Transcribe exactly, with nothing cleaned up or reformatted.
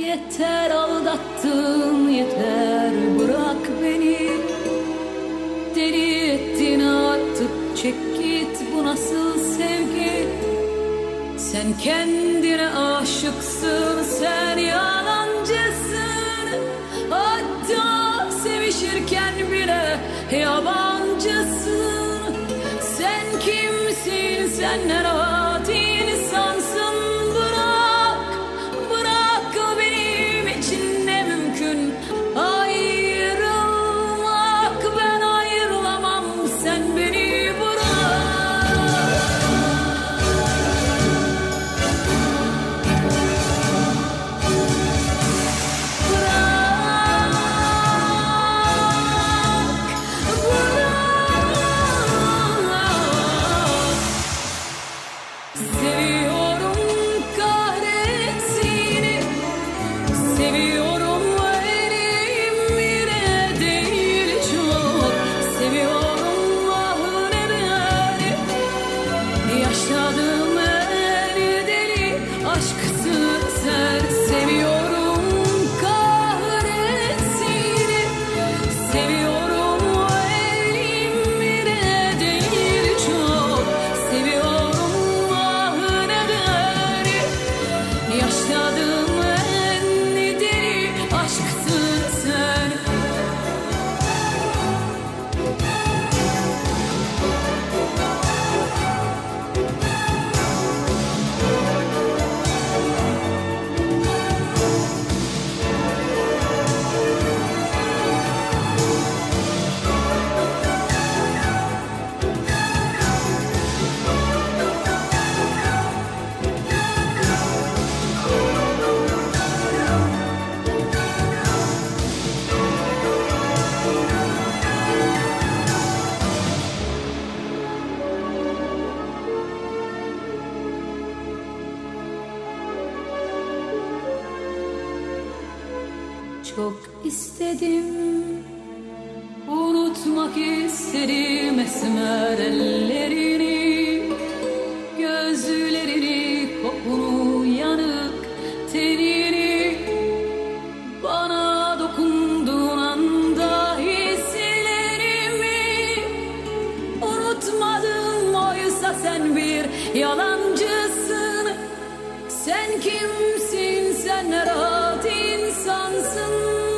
Yeter aldattın, yeter bırak beni. Deli ettin artık, çek git, bu nasıl sevgi? Sen kendine aşıksın, sen yalancısın. Hatta sevişirken bile yabancısın. Sen kimsin, sen ne rahat insansın. Bırak, bırak, benim için ne mümkün ayrılmak. Ben ayrılamam, sen beni bırak. Seviyorum kahretsin, seviyorum elimle değil çok. Seviyorum ah neden, yaşadığım en deli aşksın sen. Seviyorum kahretsin, seviyorum elimle değil çok. Seviyorum yaşadığım en deli aşksın sen. Çok istedim, unutmak istedim esmer ellerini, gözlerini, kokunu, yanık tenini. Bana dokunduğun anda hislerimi unutmadım, oysa sen bir yalancısın. Sen kimsin, sen ne rahat insansın.